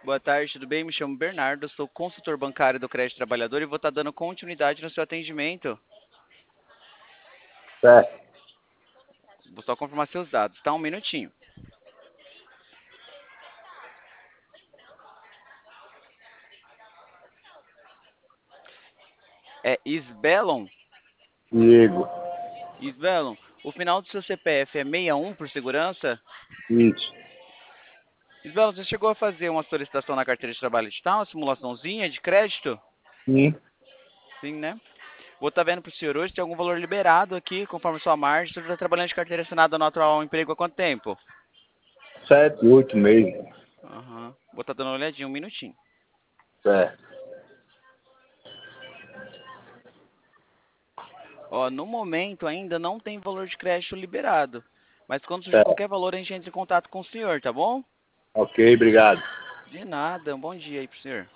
Boa tarde, tudo bem? Me chamo Bernardo, sou consultor bancário do Crédito Trabalhador e vou estar dando continuidade no seu atendimento. Certo. Vou só confirmar seus dados, tá? Um minutinho. É Isbelon? Diego. Isbelon, o final do seu CPF é 61 por segurança? Isso. Isbelon, você chegou a fazer uma solicitação na carteira de trabalho digital, uma simulaçãozinha de crédito? Sim. Sim, né? Vou estar vendo para o senhor hoje, tem algum valor liberado aqui, conforme sua margem. O senhor está trabalhando de carteira assinada no atual emprego há quanto tempo? 7, 8 meses. Aham. Vou estar dando uma olhadinha, um minutinho. Certo. Ó, no momento ainda não tem valor de crédito liberado. Mas quando surgir Certo. qualquer valor, a gente entra em contato com o senhor, tá bom? Ok, obrigado. De nada, um bom dia aí pro senhor.